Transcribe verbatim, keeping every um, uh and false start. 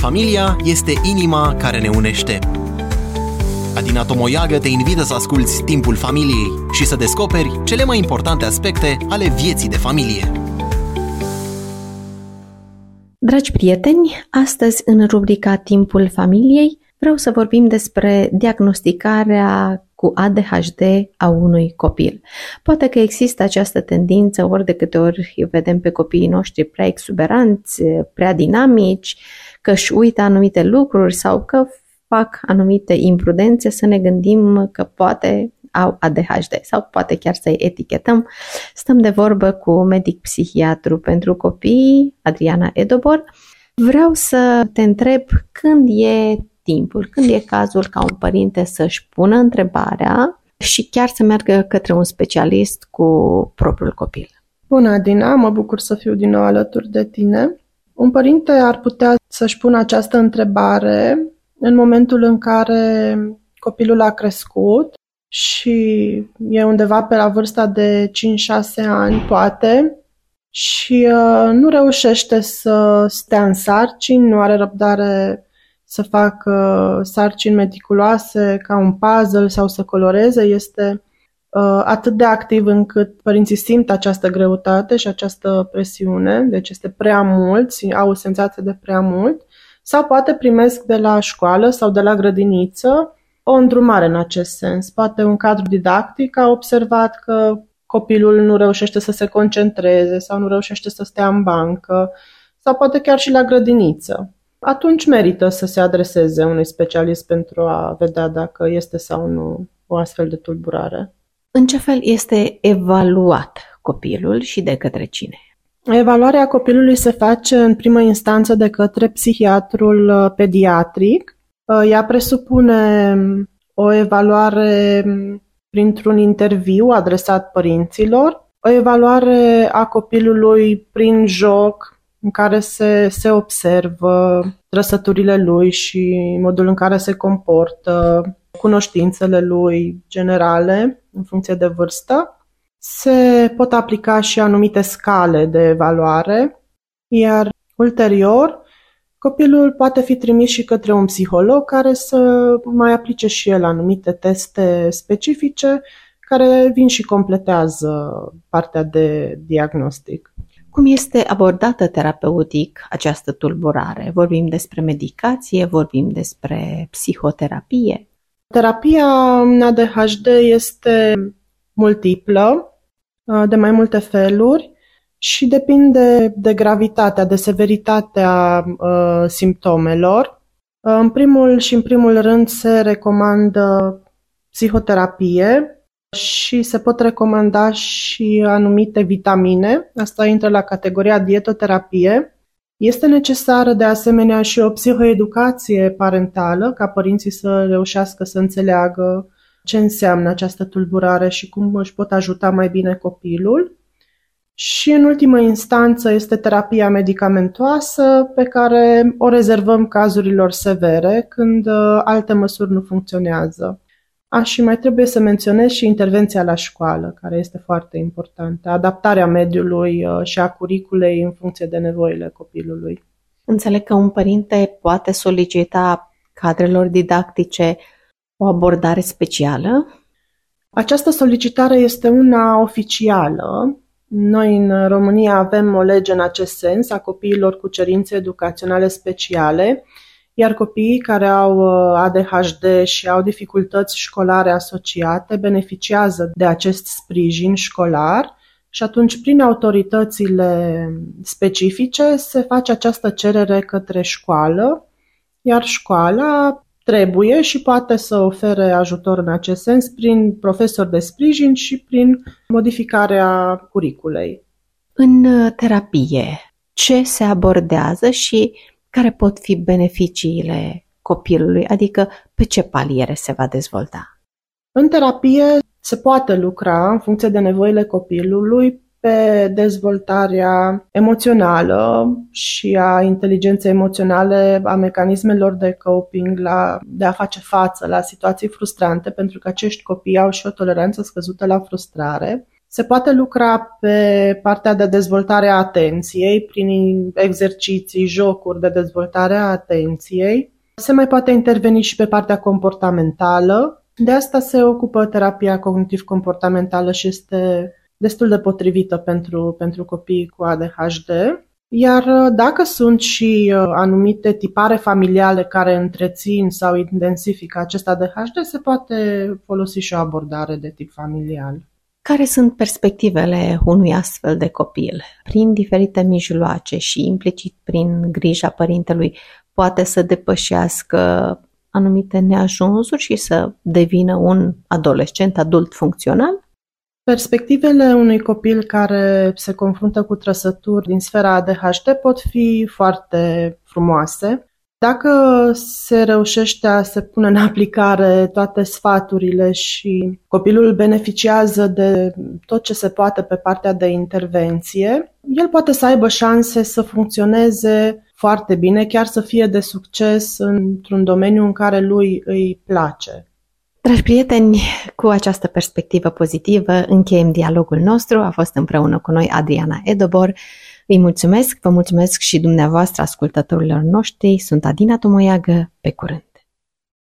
Familia este inima care ne unește. Adina Tomoiagă te invită să asculți Timpul Familiei și să descoperi cele mai importante aspecte ale vieții de familie. Dragi prieteni, astăzi în rubrica Timpul Familiei vreau să vorbim despre diagnosticarea cu A D H D a unui copil. Poate că există această tendință ori de câte ori îi vedem pe copiii noștri prea exuberanți, prea dinamici, că își uită anumite lucruri sau că fac anumite imprudențe, să ne gândim că poate au A D H D sau poate chiar să-i etichetăm. Stăm de vorbă cu medic psihiatru pentru copii, Adriana Edobor. Vreau să te întreb când e timpul, când e cazul ca un părinte să-și pună întrebarea și chiar să meargă către un specialist cu propriul copil. Bună, Adina, mă bucur să fiu din nou alături de tine. Un părinte ar putea să-și pună această întrebare în momentul în care copilul a crescut și e undeva pe la vârsta de cinci șase ani, poate, și uh, nu reușește să stea în sarcini, nu are răbdare să facă sarcini meticuloase ca un puzzle sau să coloreze, este uh, atât de activ încât părinții simt această greutate și această presiune, deci este prea mult, au o senzație de prea mult, sau poate primesc de la școală sau de la grădiniță o îndrumare în acest sens. Poate un cadru didactic a observat că copilul nu reușește să se concentreze sau nu reușește să stea în bancă, sau poate chiar și la grădiniță. Atunci merită să se adreseze unui specialist pentru a vedea dacă este sau nu o astfel de tulburare. În ce fel este evaluat copilul și de către cine? Evaluarea copilului se face în primă instanță de către psihiatrul pediatric. Ea presupune o evaluare printr-un interviu adresat părinților, o evaluare a copilului prin joc, în care se, se observă trăsăturile lui și modul în care se comportă, cunoștințele lui generale în funcție de vârstă. Se pot aplica și anumite scale de evaluare, iar ulterior copilul poate fi trimis și către un psiholog care să mai aplice și el anumite teste specifice care vin și completează partea de diagnostic. Cum este abordată terapeutic această tulburare? Vorbim despre medicație, vorbim despre psihoterapie? Terapia în A D H D este multiplă, de mai multe feluri și depinde de gravitatea, de severitatea uh, simptomelor. În primul și în primul rând se recomandă psihoterapie și se pot recomanda și anumite vitamine. Asta intră la categoria dietoterapie. Este necesară de asemenea și o psihoeducație parentală, ca părinții să reușească să înțeleagă ce înseamnă această tulburare și cum își pot ajuta mai bine copilul. Și în ultimă instanță este terapia medicamentoasă, pe care o rezervăm cazurilor severe, când alte măsuri nu funcționează. A, și mai trebuie să menționez și intervenția la școală, care este foarte importantă, adaptarea mediului și a curiculei în funcție de nevoile copilului. Înțeleg că un părinte poate solicita cadrelor didactice o abordare specială? Această solicitare este una oficială. Noi în România avem o lege în acest sens a copiilor cu cerințe educaționale speciale, iar copiii care au A D H D și au dificultăți școlare asociate beneficiază de acest sprijin școlar și atunci prin autoritățile specifice se face această cerere către școală, iar școala trebuie și poate să ofere ajutor în acest sens prin profesori de sprijin și prin modificarea curiculei. În terapie, ce se abordează și care pot fi beneficiile copilului, adică pe ce paliere se va dezvolta? În terapie se poate lucra în funcție de nevoile copilului pe dezvoltarea emoțională și a inteligenței emoționale, a mecanismelor de coping, la, de a face față la situații frustrante, pentru că acești copii au și o toleranță scăzută la frustrare. Se poate lucra pe partea de dezvoltare a atenției, prin exerciții, jocuri de dezvoltare a atenției. Se mai poate interveni și pe partea comportamentală. De asta se ocupă terapia cognitiv-comportamentală și este destul de potrivită pentru, pentru copiii cu A D H D. Iar dacă sunt și anumite tipare familiale care întrețin sau intensifică acest A D H D, se poate folosi și o abordare de tip familial. Care sunt perspectivele unui astfel de copil? Prin diferite mijloace și implicit prin grija părintelui poate să depășească anumite neajunsuri și să devină un adolescent adult funcțional? Perspectivele unui copil care se confruntă cu trăsături din sfera A D H D pot fi foarte frumoase. Dacă se reușește a se pune în aplicare toate sfaturile și copilul beneficiază de tot ce se poate pe partea de intervenție, el poate să aibă șanse să funcționeze foarte bine, chiar să fie de succes într-un domeniu în care lui îi place. Dragi prieteni, cu această perspectivă pozitivă încheiem dialogul nostru. A fost împreună cu noi Adriana Edobor. Îi mulțumesc, vă mulțumesc și dumneavoastră, ascultătorilor noștri. Sunt Adina Tomoiagă, pe curând!